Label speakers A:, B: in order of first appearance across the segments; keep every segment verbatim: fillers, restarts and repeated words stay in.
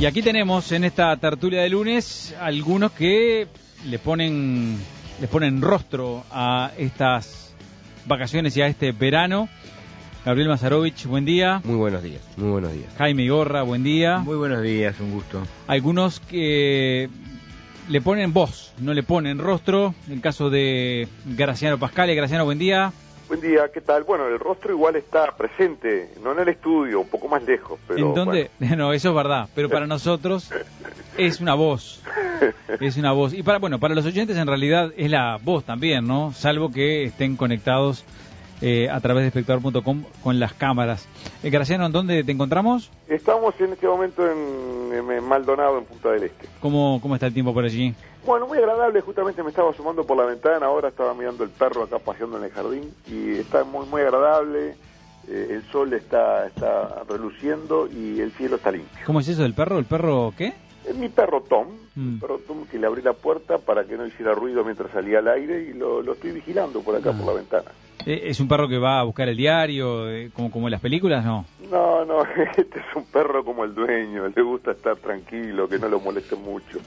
A: Y aquí tenemos en esta tertulia de lunes algunos que le ponen, le ponen rostro a estas vacaciones y a este verano. Gabriel Mazarovich, buen día.
B: Muy buenos días, muy buenos días.
A: Jaime Igorra, buen día.
C: Muy buenos días, un gusto.
A: Algunos que le ponen voz, no le ponen rostro. El caso de Graciano Pascale. Graciano, buen día.
D: Buen día, ¿qué tal? Bueno, el rostro igual está presente, no en el estudio, un poco más lejos, pero...
A: ¿En dónde? Bueno. No, eso es verdad, pero para nosotros es una voz, es una voz. Y para, bueno, para los oyentes en realidad es la voz también, ¿no? Salvo que estén conectados eh, a través de espectador punto com con las cámaras. Eh, Graciano, ¿en dónde te encontramos?
D: Estamos en este momento en, en Maldonado, en Punta del Este.
A: ¿Cómo, cómo está el tiempo por allí?
D: Bueno, muy agradable, justamente me estaba asomando por la ventana, ahora estaba mirando el perro acá paseando en el jardín y está muy muy agradable, eh, el sol está está reluciendo y el cielo está limpio.
A: ¿Cómo es eso del perro? ¿El perro qué?
D: Es mi perro Tom,
A: mm.
D: mi perro Tom, que le abrí la puerta para que no hiciera ruido mientras salía al aire y lo, lo estoy vigilando por acá ah. por la ventana.
A: ¿Es un perro que va a buscar el diario, eh, como, como en las películas, no?
D: No, no, este es un perro como el dueño, le gusta estar tranquilo, que no lo moleste mucho.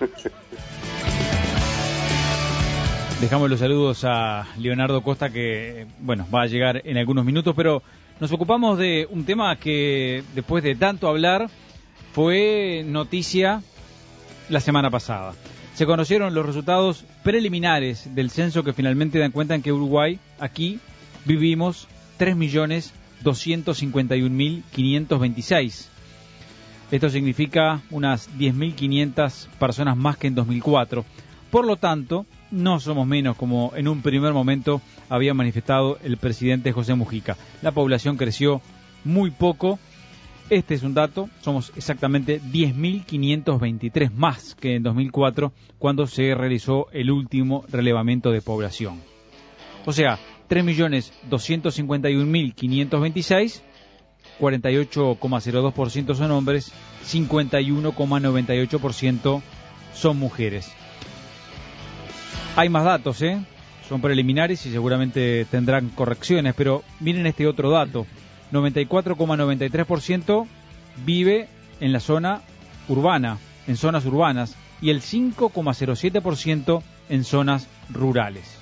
A: Dejamos los saludos a Leonardo Costa, que, bueno, va a llegar en algunos minutos, pero nos ocupamos de un tema que, después de tanto hablar, fue noticia la semana pasada. Se conocieron los resultados preliminares del censo que finalmente dan cuenta en que Uruguay, aquí, vivimos tres millones doscientos cincuenta y un mil quinientos veintiséis. Esto significa unas diez mil quinientas personas más que en dos mil cuatro. Por lo tanto, no somos menos, como en un primer momento había manifestado el presidente José Mujica. La población creció muy poco. Este es un dato, somos exactamente diez mil quinientos veintitrés más que en dos mil cuatro, cuando se realizó el último relevamiento de población. O sea, tres millones doscientos cincuenta y un mil quinientos veintiséis, cuarenta y ocho coma cero dos por ciento son hombres, cincuenta y uno coma noventa y ocho por ciento son mujeres. Hay más datos, ¿eh? Son preliminares y seguramente tendrán correcciones, pero miren este otro dato. noventa y cuatro coma noventa y tres por ciento vive en la zona urbana, en zonas urbanas, y el cinco coma cero siete por ciento en zonas rurales.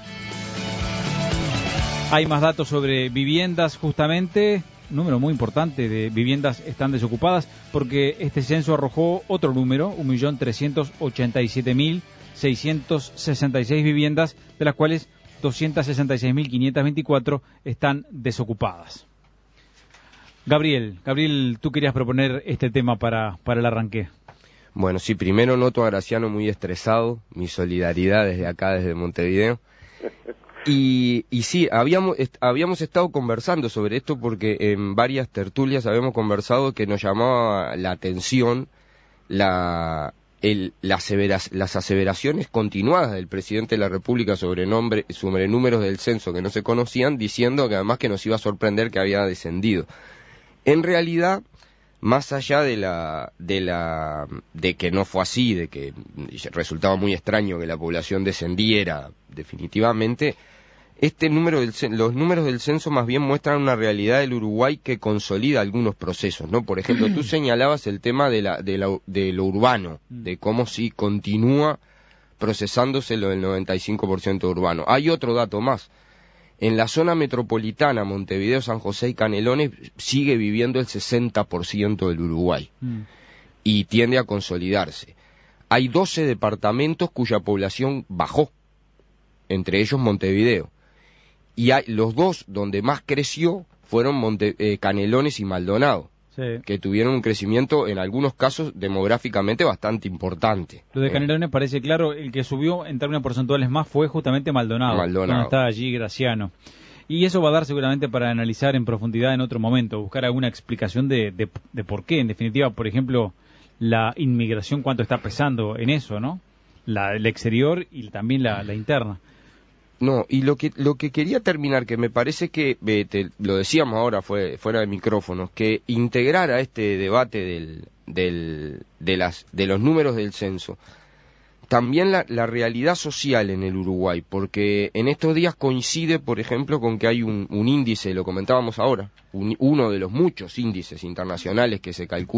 A: Hay más datos sobre viviendas, justamente, un número muy importante de viviendas están desocupadas, porque este censo arrojó otro número, un millón trescientos ochenta y siete mil seiscientos sesenta y seis viviendas, de las cuales doscientas sesenta y seis mil quinientas veinticuatro están desocupadas. Gabriel, Gabriel, tú querías proponer este tema para, para el arranque.
B: Bueno, sí, primero noto a Graciano muy estresado, mi solidaridad desde acá, desde Montevideo. Y, y sí, habíamos, est- habíamos estado conversando sobre esto porque en varias tertulias habíamos conversado que nos llamaba la atención la, el, las, severas, las aseveraciones continuadas del presidente de la República sobre, nombre, sobre números del censo que no se conocían, diciendo que además que nos iba a sorprender que había descendido. En realidad, más allá de la, de la, de que no fue así, de que resultaba muy extraño que la población descendiera definitivamente, este número del, los números del censo más bien muestran una realidad del Uruguay que consolida algunos procesos, ¿no? Por ejemplo, tú señalabas el tema de la, de la, de lo urbano, de cómo si continúa procesándose lo del noventa y cinco por ciento urbano. Hay otro dato más. En la zona metropolitana, Montevideo, San José y Canelones, sigue viviendo el sesenta por ciento del Uruguay mm. y tiende a consolidarse. Hay doce departamentos cuya población bajó, entre ellos Montevideo. Y hay, los dos donde más creció fueron Monte, eh, Canelones y Maldonado, sí. que tuvieron un crecimiento, en algunos casos, demográficamente bastante importante.
A: Lo de Canelones eh. parece claro, el que subió en términos porcentuales más fue justamente Maldonado,
B: Maldonado.
A: donde está allí Graciano. Y eso va a dar seguramente para analizar en profundidad en otro momento, buscar alguna explicación de, de, de por qué, en definitiva, por ejemplo, la inmigración, cuánto está pesando en eso, ¿no? La, el exterior y también la, la interna.
B: No, y lo que lo que quería terminar, que me parece que, eh, te, lo decíamos ahora fue, fuera de micrófonos, que integrar a este debate del, del, de, las, de los números del censo, también la, la realidad social en el Uruguay, porque en estos días coincide, por ejemplo, con que hay un, un índice, lo comentábamos ahora, un, uno de los muchos índices internacionales que se calculan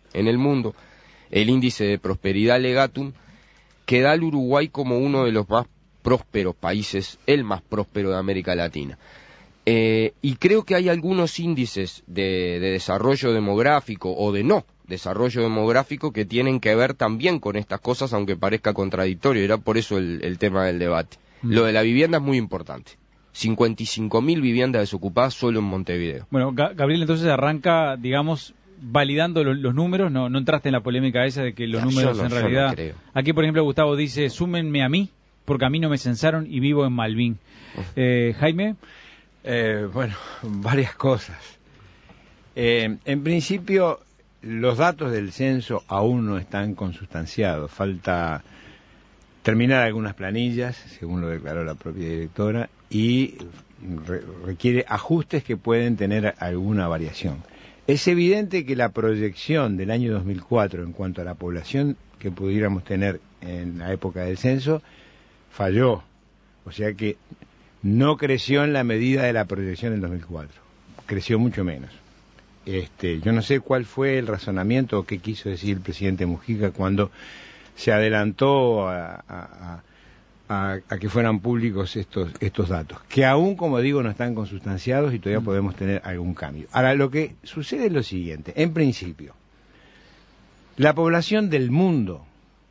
B: en el mundo, el índice de prosperidad Legatum, que da al Uruguay como uno de los más prósperos países, el más próspero de América Latina. Eh, y creo que hay algunos índices de, de desarrollo demográfico o de no desarrollo demográfico que tienen que ver también con estas cosas, aunque parezca contradictorio. Era por eso el, el tema del debate. Mm. Lo de la vivienda es muy importante. cincuenta y cinco mil viviendas desocupadas solo en Montevideo.
A: Bueno, Ga- Gabriel, entonces arranca, digamos, validando lo, los números. No, no entraste en la polémica esa de que los no, números no, en realidad... No aquí, por ejemplo, Gustavo dice, súmenme a mí, porque a mí no me censaron y vivo en Malvin. Eh, Jaime...
C: Eh, bueno, varias cosas. Eh, en principio, los datos del censo aún no están consustanciados. Falta terminar algunas planillas, según lo declaró la propia directora, y re- requiere ajustes que pueden tener alguna variación. Es evidente que la proyección del año dos mil cuatro en cuanto a la población que pudiéramos tener en la época del censo falló. O sea que no creció en la medida de la proyección del dos mil cuatro, creció mucho menos. Este, yo no sé cuál fue el razonamiento o qué quiso decir el presidente Mujica cuando se adelantó a, a, a, a que fueran públicos estos, estos datos, que aún, como digo, no están consustanciados y todavía podemos tener algún cambio. Ahora, lo que sucede es lo siguiente, en principio, la población del mundo,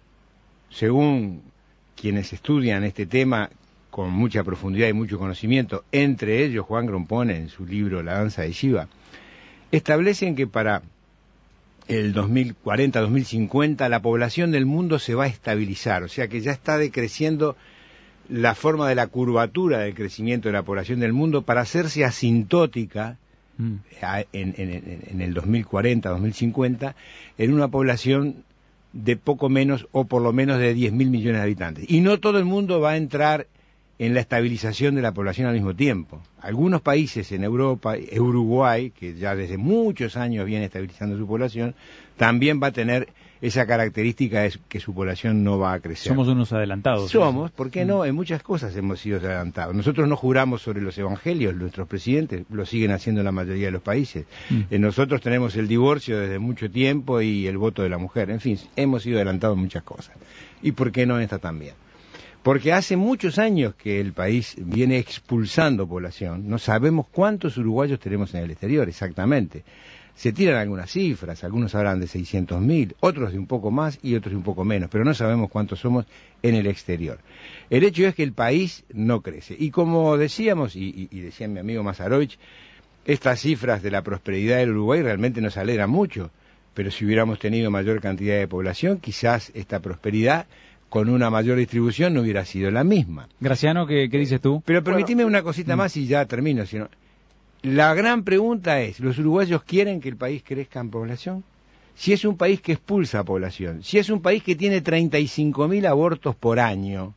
C: según quienes estudian este tema con mucha profundidad y mucho conocimiento, entre ellos Juan Grompone en su libro La danza de Shiva, establecen que para el dos mil cuarenta, dos mil cincuenta la población del mundo se va a estabilizar, o sea que ya está decreciendo la forma de la curvatura del crecimiento de la población del mundo para hacerse asintótica mm. en, en, en el dos mil cuarenta, dos mil cincuenta, en una población de poco menos o por lo menos de diez mil millones de habitantes. Y no todo el mundo va a entrar en la estabilización de la población al mismo tiempo. Algunos países en Europa, Uruguay, que ya desde muchos años viene estabilizando su población, también va a tener esa característica de que su población no va a crecer.
A: Somos unos adelantados.
C: Somos, ¿por qué no? En muchas cosas hemos sido adelantados. Nosotros no juramos sobre los evangelios, nuestros presidentes lo siguen haciendo en la mayoría de los países. Mm. Eh, nosotros tenemos el divorcio desde mucho tiempo y el voto de la mujer. En fin, hemos sido adelantados en muchas cosas. ¿Y por qué no esta también? Porque hace muchos años que el país viene expulsando población, no sabemos cuántos uruguayos tenemos en el exterior exactamente. Se tiran algunas cifras, algunos hablan de seiscientos mil, otros de un poco más y otros de un poco menos, pero no sabemos cuántos somos en el exterior. El hecho es que el país no crece. Y como decíamos, y, y, y decía mi amigo Mazarovich, estas cifras de la prosperidad del Uruguay realmente nos alegran mucho, pero si hubiéramos tenido mayor cantidad de población, quizás esta prosperidad con una mayor distribución no hubiera sido la misma.
A: Graciano, ¿qué, qué dices tú?
C: Pero permitime bueno, una cosita mm. más y ya termino. Sino, la gran pregunta es, ¿los uruguayos quieren que el país crezca en población? Si es un país que expulsa población, si es un país que tiene treinta y cinco mil abortos por año,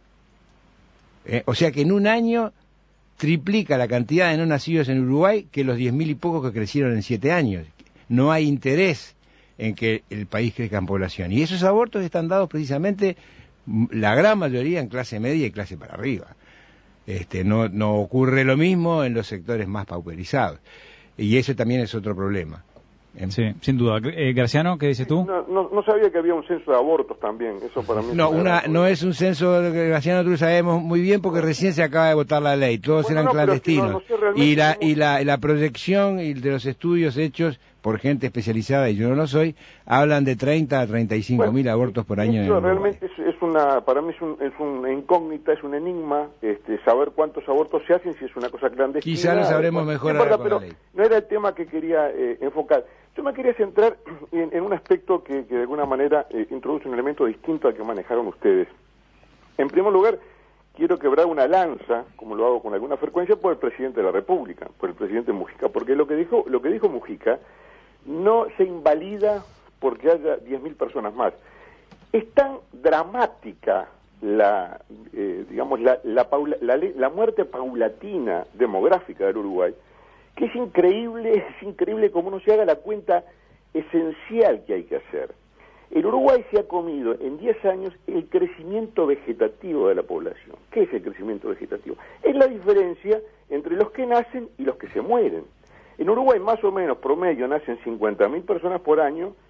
C: eh, o sea que en un año triplica la cantidad de no nacidos en Uruguay que los diez mil y pocos que crecieron en siete años. No hay interés en que el país crezca en población. Y esos abortos están dados precisamente, la gran mayoría, en clase media y clase para arriba. Este, no, no ocurre lo mismo en los sectores más pauperizados. Y ese también es otro problema.
A: Sí, sin duda. Eh, Graciano, ¿qué dices tú?
D: No, no, no sabía que había un censo de abortos también. Eso para mí.
C: No, una, no es un censo, Graciano, tú lo sabemos muy bien porque recién se acaba de votar la ley. Todos bueno, eran no, clandestinos. No, no sé y la, y la, la proyección y de los estudios hechos por gente especializada, y yo no lo soy, hablan de treinta a treinta y cinco mil bueno, abortos por año.
D: Eso en realmente es, es una, para mí es, un, es una incógnita, es un enigma, este, saber cuántos abortos se hacen, si es una cosa clandestina.
C: Quizá lo sabremos bueno, mejor ahora con la ley.
D: No era el tema que quería eh, enfocar. Yo me quería centrar en, en un aspecto que, que de alguna manera eh, introduce un elemento distinto al que manejaron ustedes. En primer lugar, quiero quebrar una lanza, como lo hago con alguna frecuencia, por el presidente de la República, por el presidente Mujica, porque lo que dijo, lo que dijo Mujica no se invalida porque haya diez mil personas más. Es tan dramática la, eh, digamos, la, la, paula, la, la muerte paulatina demográfica del Uruguay, que es increíble, es increíble como uno se haga la cuenta esencial que hay que hacer. El Uruguay se ha comido en diez años el crecimiento vegetativo de la población. ¿Qué es el crecimiento vegetativo? Es la diferencia entre los que nacen y los que se mueren. En Uruguay más o menos promedio nacen cincuenta mil personas por año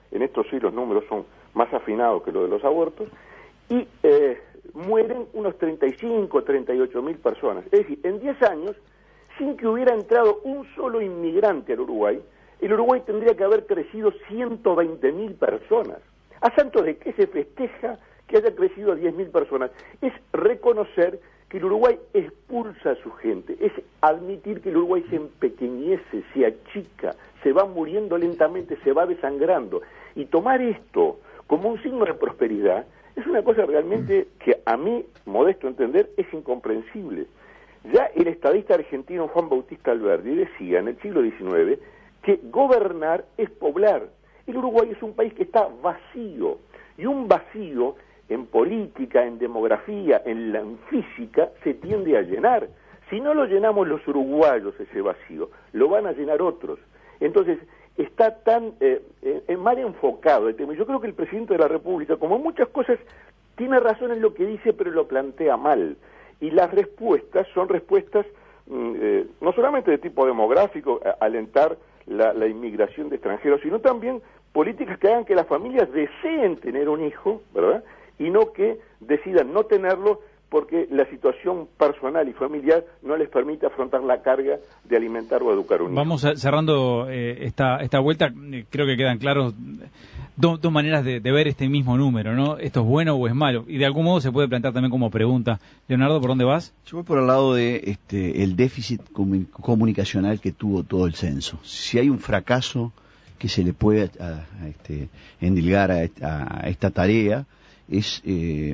D: en estos sí los números son más afinados que los de los abortos, y eh, mueren unos treinta y cinco, treinta y ocho mil personas. Es decir, en diez años, sin que hubiera entrado un solo inmigrante al Uruguay, el Uruguay tendría que haber crecido ciento veinte mil personas. ¿A santo de qué se festeja que haya crecido a diez mil personas? Es reconocer que el Uruguay expulsa a su gente, es admitir que el Uruguay se empequeñece, se achica, se va muriendo lentamente, se va desangrando. Y tomar esto como un signo de prosperidad es una cosa realmente que a mí, modesto entender, es incomprensible. Ya el estadista argentino Juan Bautista Alberdi decía en el siglo diecinueve que gobernar es poblar. El Uruguay es un país que está vacío, y un vacío en política, en demografía, en la en física, se tiende a llenar. Si no lo llenamos los uruguayos ese vacío, lo van a llenar otros. Entonces, está tan eh, eh, mal enfocado el tema. Yo creo que el presidente de la República, como muchas cosas, tiene razón en lo que dice, pero lo plantea mal. Y las respuestas son respuestas mm, eh, no solamente de tipo demográfico, a, alentar la, la inmigración de extranjeros, sino también políticas que hagan que las familias deseen tener un hijo, ¿verdad?, y no que decidan no tenerlo porque la situación personal y familiar no les permite afrontar la carga de alimentar o educar a un hijo.
A: Vamos a, cerrando eh, esta esta vuelta, creo que quedan claros dos, dos maneras de, de ver este mismo número, ¿no? ¿Esto es bueno o es malo? Y de algún modo se puede plantear también como pregunta. Leonardo, ¿por dónde vas?
E: Yo voy por el lado de este, el déficit comun- comunicacional que tuvo todo el censo. Si hay un fracaso que se le puede a, a este, endilgar a, a, a esta tarea, es, eh,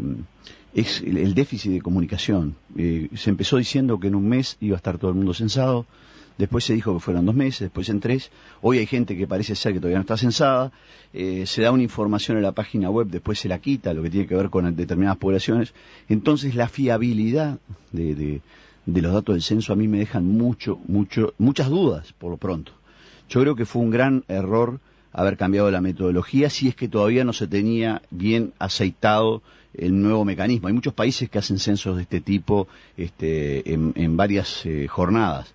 E: es el, el déficit de comunicación. Eh, se empezó diciendo que en un mes iba a estar todo el mundo censado, después se dijo que fueran dos meses, después en tres, hoy hay gente que parece ser que todavía no está censada, eh, se da una información en la página web, después se la quita, lo que tiene que ver con determinadas poblaciones. Entonces la fiabilidad de, de, de los datos del censo a mí me dejan mucho, mucho, muchas dudas por lo pronto. Yo creo que fue un gran error haber cambiado la metodología si es que todavía no se tenía bien aceitado el nuevo mecanismo. Hay muchos países que hacen censos de este tipo este, en, en varias eh, jornadas,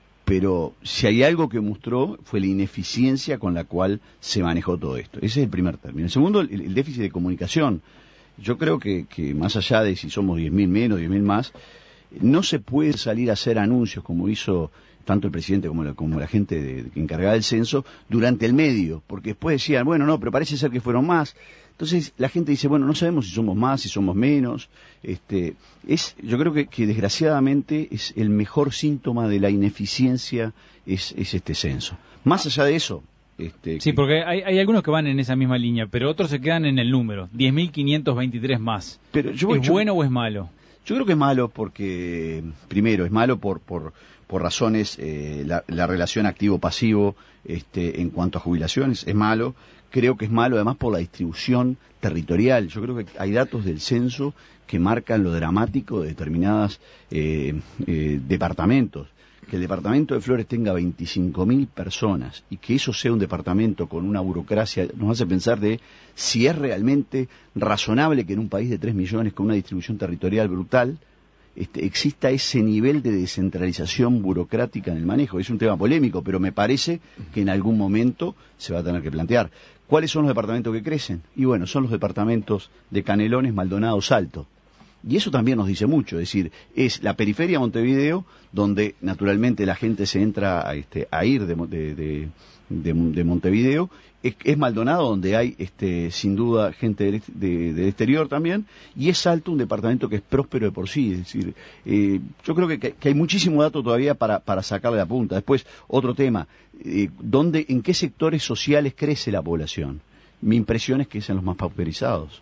E: pero si hay algo que mostró fue la ineficiencia con la cual se manejó todo esto. Ese es el primer término. El segundo, el, el déficit de comunicación. Yo creo que, que más allá de si somos diez mil menos, diez mil más, no se puede salir a hacer anuncios como hizo tanto el presidente como la, como la gente de, de, encargada del censo, durante el medio, porque después decían, bueno, no, pero parece ser que fueron más. Entonces la gente dice, bueno, no sabemos si somos más, si somos menos. Este, es, yo creo que, que desgraciadamente es el mejor síntoma de la ineficiencia es, es este censo. Más allá de eso... Este,
A: sí,
E: que...
A: porque hay, hay algunos que van en esa misma línea, pero otros se quedan en el número, diez mil quinientos veintitrés más.
E: Pero yo,
A: ¿Es
E: yo,
A: bueno o es malo?
E: Yo creo que es malo porque, primero, es malo por... por por razones, eh, la, la relación activo-pasivo este, en cuanto a jubilaciones es malo. Creo que es malo además por la distribución territorial. Yo creo que hay datos del censo que marcan lo dramático de determinados eh, eh, departamentos. Que el departamento de Flores tenga veinticinco mil personas y que eso sea un departamento con una burocracia nos hace pensar de si es realmente razonable que en un país de tres millones con una distribución territorial brutal Este, exista ese nivel de descentralización burocrática en el manejo. Es un tema polémico, pero me parece que en algún momento se va a tener que plantear. ¿Cuáles son los departamentos que crecen? Y bueno, son los departamentos de Canelones, Maldonado, Salto. Y eso también nos dice mucho, es decir, es la periferia de Montevideo, donde naturalmente la gente se entra a, este, a ir de, de, de, de, de Montevideo, es, es Maldonado, donde hay este, sin duda gente del, de, del exterior también, y es Salto, un departamento que es próspero de por sí, es decir, eh, yo creo que, que hay muchísimo dato todavía para, para sacarle la punta. Después, otro tema, eh, ¿dónde, en qué sectores sociales crece la población? Mi impresión es que es en los más pauperizados.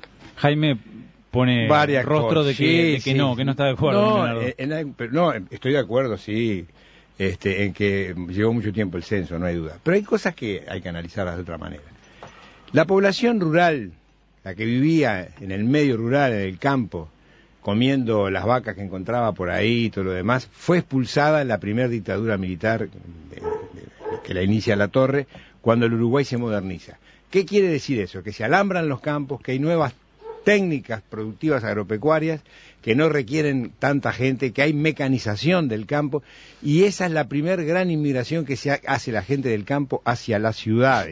A: Jaime pone
C: varias
A: rostro
C: cosas.
A: de que,
C: Sí,
A: de que
C: sí,
A: no,
C: sí.
A: que no está de acuerdo.
C: No, en, en, pero no, estoy de acuerdo, sí, este, en que llevó mucho tiempo el censo, no hay duda. Pero hay cosas que hay que analizarlas de otra manera. La población rural, la que vivía en el medio rural, en el campo, comiendo las vacas que encontraba por ahí y todo lo demás, fue expulsada en la primera dictadura militar de, de, de, que la inicia Latorre, cuando el Uruguay se moderniza. ¿Qué quiere decir eso? Que se alambran los campos, que hay nuevas técnicas productivas agropecuarias que no requieren tanta gente, que hay mecanización del campo, y esa es la primer gran inmigración que se hace la gente del campo hacia las ciudades.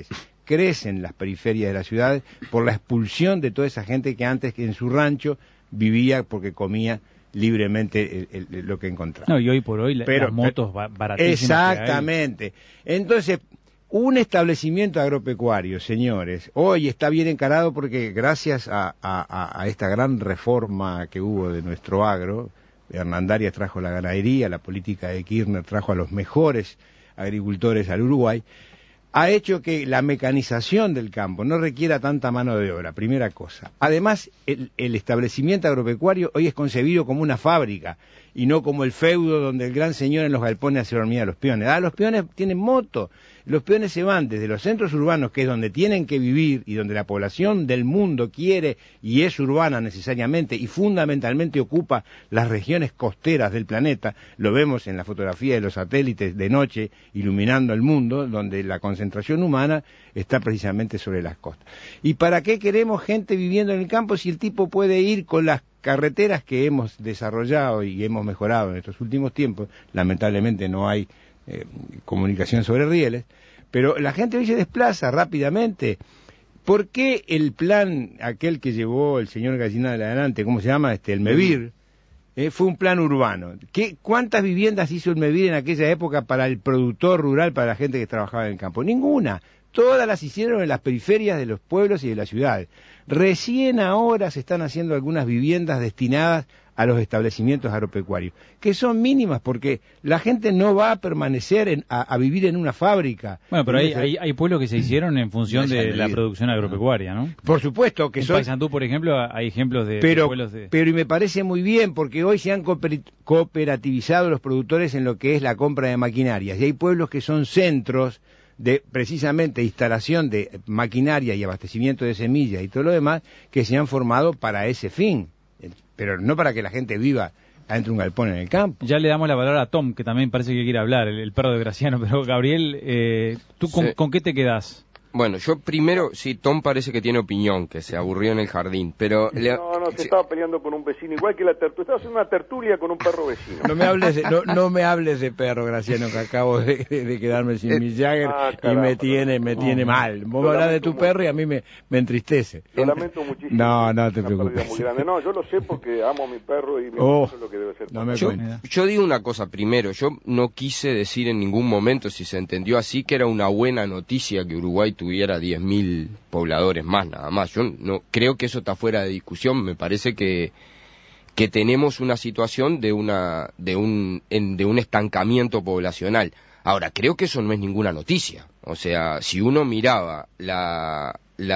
C: crecen las periferias de las ciudades por la expulsión de toda esa gente que antes en su rancho vivía porque comía libremente el, el, lo que encontraba.
A: No, y hoy por hoy
C: pero,
A: las motos
C: pero,
A: baratísimas.
C: Exactamente. Entonces, un establecimiento agropecuario, señores, hoy está bien encarado porque gracias a, a, a esta gran reforma que hubo de nuestro agro, Hernandarias trajo la ganadería, la política de Kirchner trajo a los mejores agricultores al Uruguay, ha hecho que la mecanización del campo no requiera tanta mano de obra, primera cosa. Además, el, el establecimiento agropecuario hoy es concebido como una fábrica y no como el feudo donde el gran señor en los galpones hace dormir a los peones. Ah, los peones tienen moto, los peones se van desde los centros urbanos, que es donde tienen que vivir y donde la población del mundo quiere y es urbana necesariamente y fundamentalmente ocupa las regiones costeras del planeta. Lo vemos en la fotografía de los satélites de noche iluminando el mundo, donde la concentración humana está precisamente sobre las costas. ¿Y para qué queremos gente viviendo en el campo si el tipo puede ir con las carreteras que hemos desarrollado y hemos mejorado en estos últimos tiempos? Lamentablemente no hay eh, comunicación sobre rieles, pero la gente hoy se desplaza rápidamente. ¿Por qué el plan, aquel que llevó el señor Gallina de adelante, cómo se llama, este, el MEVIR, eh, fue un plan urbano? ¿Qué, ¿Cuántas viviendas hizo el MEVIR en aquella época para el productor rural, para la gente que trabajaba en el campo? Ninguna. Todas las hicieron en las periferias de los pueblos y de las ciudades. Recién ahora se están haciendo algunas viviendas destinadas a los establecimientos agropecuarios, que son mínimas porque la gente no va a permanecer en, a, a vivir en una fábrica.
A: Bueno, pero hay, hay, hay pueblos que se hicieron en función de la producción agropecuaria, ¿no?
C: Por supuesto que
A: en
C: son...
A: Paysandú, por ejemplo, hay ejemplos de,
C: pero,
A: de pueblos de...
C: Pero y me parece muy bien porque hoy se han cooperativizado los productores en lo que es la compra de maquinarias y hay pueblos que son centros de precisamente instalación de maquinaria y abastecimiento de semillas y todo lo demás que se han formado para ese fin, pero no para que la gente viva adentro de un galpón en el campo.
A: Ya le damos la palabra a Tom, que también parece que quiere hablar, el, el perro de Graciano, pero Gabriel, eh, ¿tú con,
B: sí.
A: con qué te quedás?
B: Bueno, yo primero, sí, Tom parece que tiene opinión, que se aburrió en el jardín, pero... Le...
D: No, no, se estaba peleando con un vecino, igual que la tertulia, estaba haciendo una tertulia con un perro vecino.
C: No me hables de, no, no me hables de perro, Graciano, que acabo de, de quedarme sin mi Jagger ah, y me tiene, me no, tiene mal. Vos me hablas de tu perro mucho. Y a mí me, me entristece.
D: Lo lamento muchísimo.
C: No, no te preocupes.
D: Muy grande. No, yo lo sé porque amo a mi perro y me
C: oh,
D: gusta lo que debe ser.
C: No me
B: yo, yo digo una cosa primero, yo no quise decir en ningún momento, si se entendió así, que era una buena noticia que Uruguay tuviera diez mil pobladores más, nada más. Yo no creo que eso está fuera de discusión. Me parece que que tenemos una situación de una de un en, de un estancamiento poblacional. Ahora, creo que eso no es ninguna noticia. O sea, si uno miraba la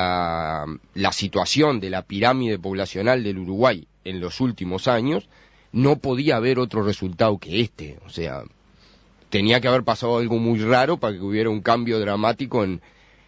B: la la situación de la pirámide poblacional del Uruguay en los últimos años, no podía haber otro resultado que este. O sea, tenía que haber pasado algo muy raro para que hubiera un cambio dramático en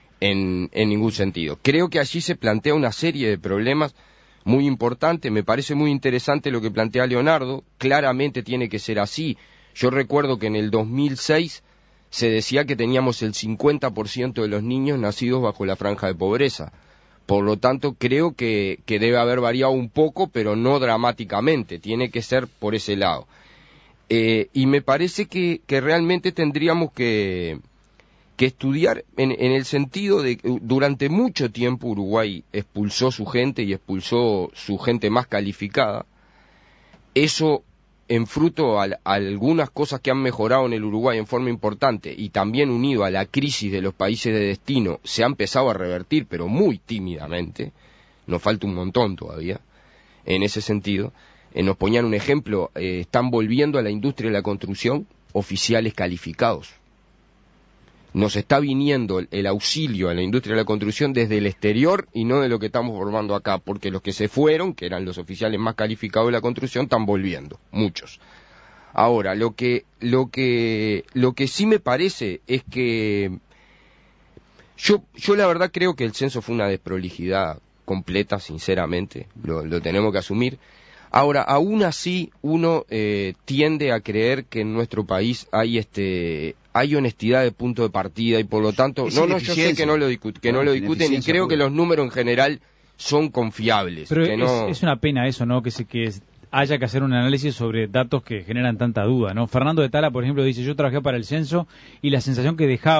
B: En, en ningún sentido. Creo que allí se plantea una serie de problemas muy importantes. Me parece muy interesante lo que plantea Leonardo. Claramente tiene que ser así. Yo recuerdo que en el dos mil seis se decía que teníamos el cincuenta por ciento de los niños nacidos bajo la franja de pobreza. Por lo tanto, creo que, que debe haber variado un poco, pero no dramáticamente. Tiene que ser por ese lado. Eh, y me parece que, que realmente tendríamos que... que estudiar en, en el sentido de que durante mucho tiempo Uruguay expulsó su gente y expulsó su gente más calificada. Eso en fruto a, a algunas cosas que han mejorado en el Uruguay en forma importante y también unido a la crisis de los países de destino, se ha empezado a revertir, pero muy tímidamente. Nos falta un montón todavía en ese sentido. Eh, nos ponían un ejemplo, eh, están volviendo a la industria de la construcción oficiales calificados. Nos está viniendo el, el auxilio a la industria de la construcción desde el exterior y no de lo que estamos formando acá, porque los que se fueron, que eran los oficiales más calificados de la construcción, están volviendo, muchos. Ahora, lo que, lo que, lo que sí me parece es que yo, yo la verdad creo que el censo fue una desprolijidad completa, sinceramente, lo, lo tenemos que asumir. Ahora, aún así, uno eh, tiende a creer que en nuestro país hay este hay honestidad de punto de partida y por lo tanto, no, no, yo sé que no lo discuten, que no, no lo discuten y creo que los números en general son confiables.
A: Pero
B: que
A: es,
B: no...
A: es una pena eso, ¿no? Que se que haya que hacer un análisis sobre datos que generan tanta duda, ¿no? Fernando de Tala, por ejemplo, dice, yo trabajé para el censo y la sensación que dejaba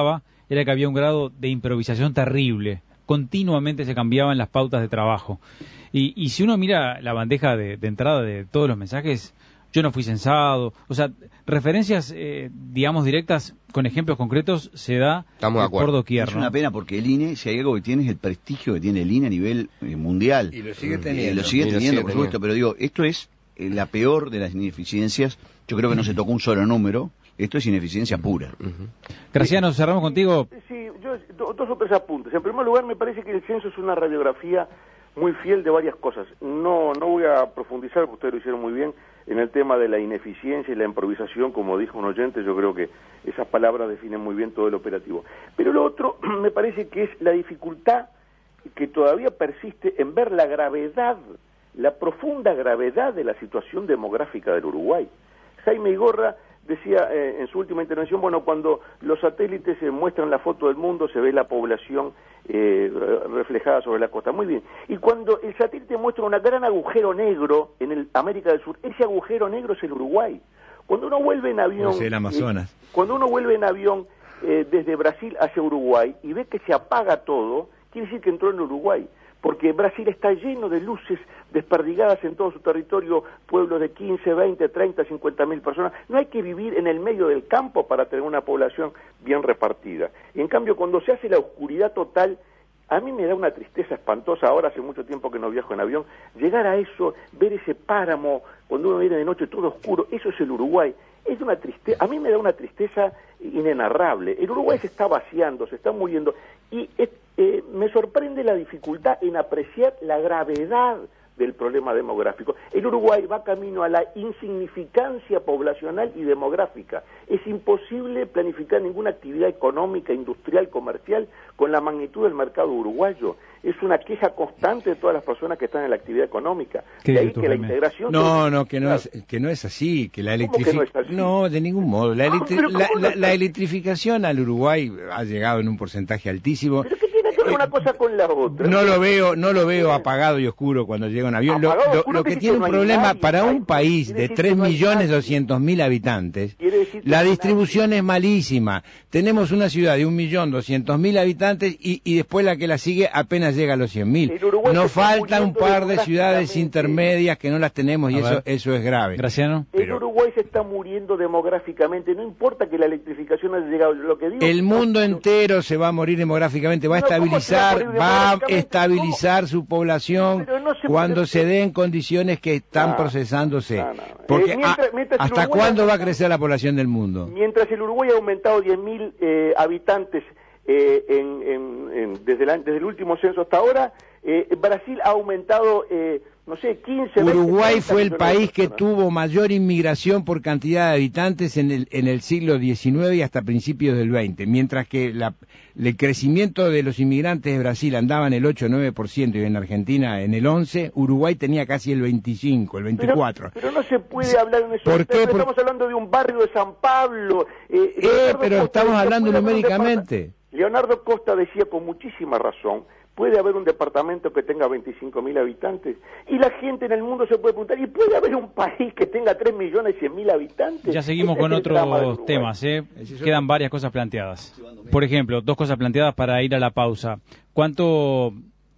A: era que había un grado de improvisación terrible. Continuamente se cambiaban las pautas de trabajo. Y, y si uno mira la bandeja de, de entrada de todos los mensajes, yo no fui censado, o sea, referencias, eh, digamos, directas, con ejemplos concretos, se da por doquier,
E: Es
A: ¿no?
E: una pena porque el I N E, si hay algo que tiene, es el prestigio que tiene el I N E a nivel eh, mundial.
C: Y lo sigue teniendo.
E: Eh, lo sigue
B: Y lo
E: teniendo,
B: sigue
E: por supuesto, pero digo, esto es eh, la peor de las ineficiencias. Yo creo que no se tocó un solo número. Esto es ineficiencia pura.
B: Uh-huh.
A: Graciano, cerramos contigo.
D: Sí, yo, do- dos o tres apuntes. En primer lugar, me parece que el censo es una radiografía muy fiel de varias cosas. No no voy a profundizar, porque ustedes lo hicieron muy bien, en el tema de la ineficiencia y la improvisación, como dijo un oyente. Yo creo que esas palabras definen muy bien todo el operativo. Pero lo otro, me parece que es la dificultad que todavía persiste en ver la gravedad, la profunda gravedad de la situación demográfica del Uruguay. Jaime Igorra decía eh, en su última intervención, bueno, cuando los satélites eh, muestran la foto del mundo, se ve la población eh, reflejada sobre la costa. Muy bien. Y cuando el satélite muestra un gran agujero negro en el América del Sur, ese agujero negro es el Uruguay. Cuando uno vuelve en avión...
C: Es el Amazonas.
D: Eh, cuando uno vuelve en avión eh, desde Brasil hacia Uruguay y ve que se apaga todo, quiere decir que entró en Uruguay. Porque Brasil está lleno de luces desperdigadas en todo su territorio, pueblos de quince, veinte, treinta, cincuenta mil personas. No hay que vivir en el medio del campo para tener una población bien repartida. Y en cambio, cuando se hace la oscuridad total, a mí me da una tristeza espantosa. Ahora hace mucho tiempo que no viajo en avión, llegar a eso, ver ese páramo, cuando uno viene de noche todo oscuro, eso es el Uruguay. Es una tristeza, a mí me da una tristeza inenarrable. El Uruguay se está vaciando, se está muriendo, y eh, eh, me sorprende la dificultad en apreciar la gravedad del problema demográfico. El Uruguay va camino a la insignificancia poblacional y demográfica. Es imposible planificar ninguna actividad económica, industrial, comercial con la magnitud del mercado uruguayo. Es una queja constante de todas las personas que están en la actividad económica. De ahí que la integración...
C: No, no, que no, es, que no es así, que la electrificación...
D: No,
C: no, de ningún modo. La, electri...
D: no,
C: la,
D: no
C: la, la electrificación al Uruguay ha llegado en un porcentaje altísimo.
D: ¿Pero qué tiene que ver una cosa con la otra?
C: No lo veo, no lo veo apagado y oscuro cuando llega un avión. Lo, lo, lo que tiene un problema para un país de tres millones doscientos mil habitantes, la distribución es malísima. Tenemos una ciudad de un millón doscientos mil habitantes y, y después la que la sigue apenas llega a los cien mil. Nos falta un par de ciudades intermedias que no las tenemos y eso, eso es grave.
A: Graciano.
D: El Uruguay se está muriendo demográficamente. No importa que la electrificación haya llegado. Lo que digo,
C: el mundo entero se va a morir demográficamente, va a estabilizar, va a estabilizar su población no se cuando se den condiciones que están no, procesándose. No, no. Porque eh, mientras, mientras ¿hasta Uruguay cuándo va a crecer la población del mundo?
D: Mientras el Uruguay ha aumentado diez mil eh, habitantes eh, en, en, en, desde, la, desde el último censo hasta ahora, eh, Brasil ha aumentado, eh, no sé, quince...
C: Uruguay veinte, fue el país que tuvo mayor inmigración por cantidad de habitantes en el, en el siglo diecinueve y hasta principios del veinte, mientras que la, el crecimiento de los inmigrantes de Brasil andaba en el ocho o nueve por ciento y en Argentina en el once por ciento, Uruguay tenía casi el veinticinco, el veinticuatro.
D: Pero, pero no se puede hablar en eso.
C: ¿Por qué?
D: Estamos por... hablando de un barrio de San Pablo.
C: Eh, eh pero estamos hablando numéricamente.
D: Leonardo Costa decía con muchísima razón, puede haber un departamento que tenga veinticinco mil habitantes y la gente en el mundo se puede preguntar, ¿y puede haber un país que tenga tres millones cien mil habitantes?
A: Ya seguimos este con otros temas, ¿eh? Quedan varias cosas planteadas. Por ejemplo, dos cosas planteadas para ir a la pausa. ¿Cuánto,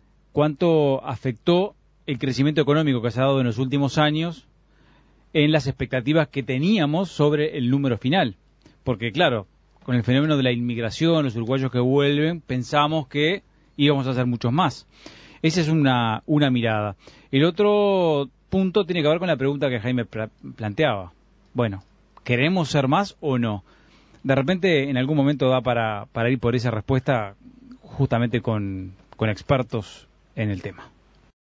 A: cuánto afectó el crecimiento económico que se ha dado en los últimos años en las expectativas que teníamos sobre el número final? Porque, claro, con el fenómeno de la inmigración, los uruguayos que vuelven, pensamos que íbamos a hacer muchos más. Esa es una, una mirada. El otro punto tiene que ver con la pregunta que Jaime pla- planteaba. Bueno, ¿queremos ser más o no? De repente, en algún momento da para, para ir por esa respuesta justamente con, con expertos en el tema.